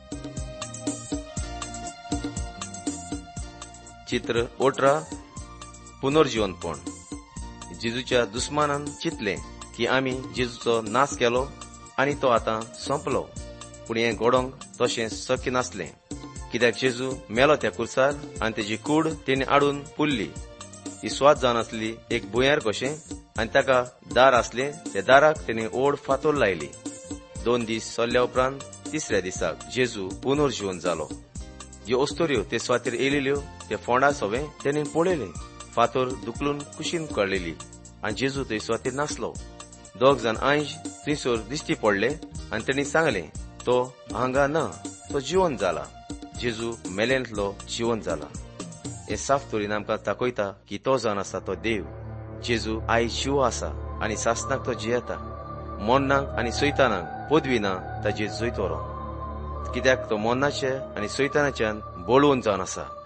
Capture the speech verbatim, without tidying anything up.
चित्र अठरा पुनर्जीवनपण. जेजूच्या दुस्मानान चिंतले की आमी जेजूचो नाश केलो आनी तो आतां संपलो, पूण हें घडोवंक तशें शक्य नासलें, कित्याक जेजू मेलो त्या कुर्सार आनी तेजी कूड तेणी हाडून पुरली. ती स्वाद जावन आसली एक बुंयार कशें, आनी ताका दार आसले. त्या दाराक तेणी ओड फातोर लायली. दोन दीस चल्ल्या उपरांत तिसऱ्या दिसाक जेजू पुनर्जीवन जालो. ज्यो अस्तोऱ्यो ते स्वातीर येयलेल्यो ते फोंडा सवे तेणी पळयले. फातोर दुखलून कुशीन कळलेली आनी जेजू थंय स्वातीर नासलो. दोग जाण आंज थंयसर दिश्टी पडले आनी तेणी सांगलें, तो हांगा ना, तो जिवंत जाला. जेजू मेलेंतलो जिवंत जाला. हे साफ तोरीन आमकां दाखयता की तो जावन आसा तो देव. जेजू आयज जिवो आसा आनी सासणाक तो जियेता. मोन्नाक आनी सैतानाक पदवी ना ताजेर जैतोरो, कित्याक तो मोन्नाचे आनी सैतानाच्यान बळवून जावन आसा.